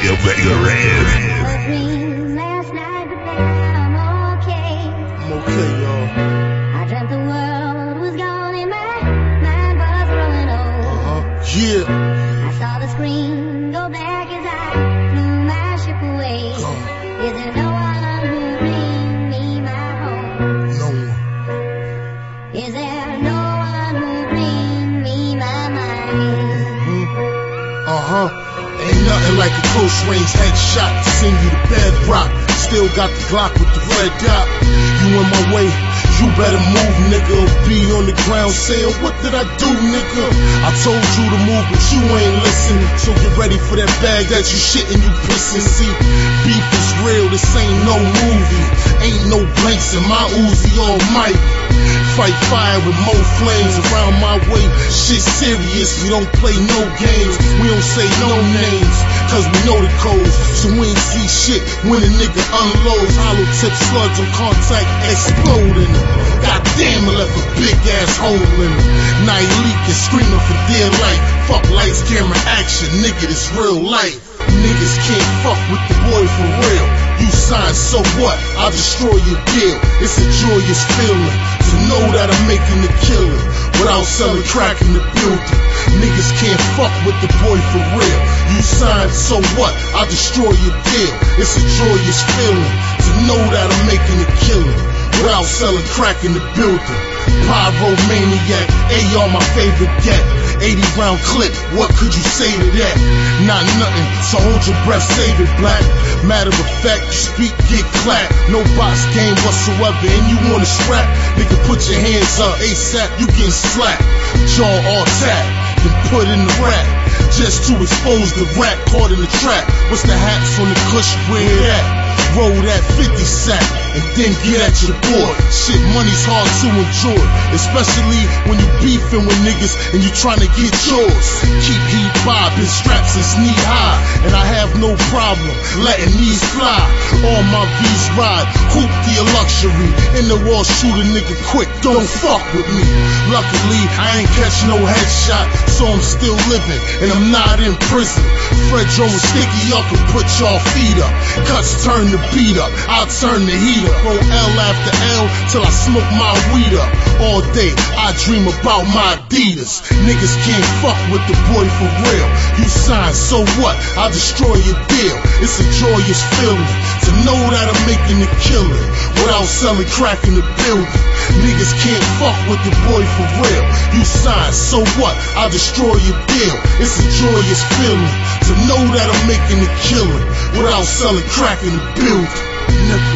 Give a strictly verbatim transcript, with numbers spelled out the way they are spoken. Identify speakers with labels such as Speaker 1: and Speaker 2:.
Speaker 1: you make a rave.
Speaker 2: Last night, but I'm okay.
Speaker 3: I'm okay, y'all.
Speaker 2: I dreamt the world was gone and my mind was rolling over.
Speaker 3: Uh-huh. Yeah.
Speaker 2: I saw the screen go back as I flew my ship away.
Speaker 3: Uh,
Speaker 2: Is there no one who bring me my home?
Speaker 3: no one.
Speaker 2: Is there no one who bring me my mind?
Speaker 3: Mm-hmm. Uh-huh. Ain't nothing like a close range headshot to send you to bedrock. Still got the Glock with the red dot. You in my way, you better move, nigga. Or be on the ground saying, what did I do, nigga? I told you to move, but you ain't listening. So get ready for that bag that you shitting, you pissin'. See, beef is real, this ain't no movie. Ain't no blanks in my Uzi almighty. Fight fire with more flames around my way. Shit serious, we don't play no games. We don't say no names, cause we know the codes. So we ain't see shit when a nigga unloads. Hollow tip slugs on contact exploding. Goddamn, I left a big ass hole in it. Now he leaking, screaming for dear life. Fuck lights, camera, action, nigga, this real life. Niggas can't fuck with the boy for real. You sign, so what? I'll destroy your deal. It's a joyous feeling to know that I'm making the killing without selling crack in the building. Niggas can't fuck with the boy for real. You sign, so what? I'll destroy your deal. It's a joyous feeling to know that I'm making the killing without selling crack in the building. Pyromaniac, A R my favorite get. eighty round clip, what could you say to that? Not nothing, so hold your breath, save it, black. Matter of fact, you speak, get clapped. No box game whatsoever, and you wanna scrap? Nigga, put your hands up, ASAP, you getting slapped. Jaw all tapped, then put in the rap. Just to expose the rat caught in the trap. What's the hats on the cush, where it at? Roll that fifty sack and then get at your boy. Shit, money's hard to enjoy, especially when you beefing with niggas and you trying to get yours. Keep heat bobbing, straps is knee high, and I have no problem letting these fly. All my V's ride, hoop the luxury. In the wall, shoot a nigga quick, don't fuck with me. Luckily, I ain't catch no headshot, so I'm still living and I'm not in prison. Fred Jones sticky up and put y'all feet up. Cuts turn the beat up, I'll turn the heat up. Roll L after L till I smoke my weed up. All day I dream about my Adidas. Niggas can't fuck with the boy for real. You sign, so what? I'll destroy your deal. It's a joyous feeling to know that I'm making the killing without selling crack in the building. Niggas can't fuck with the boy for real. You sign, so what? I'll destroy your deal. It's a joyous feeling to know that I'm making the killing without selling crack in the building. Nigga.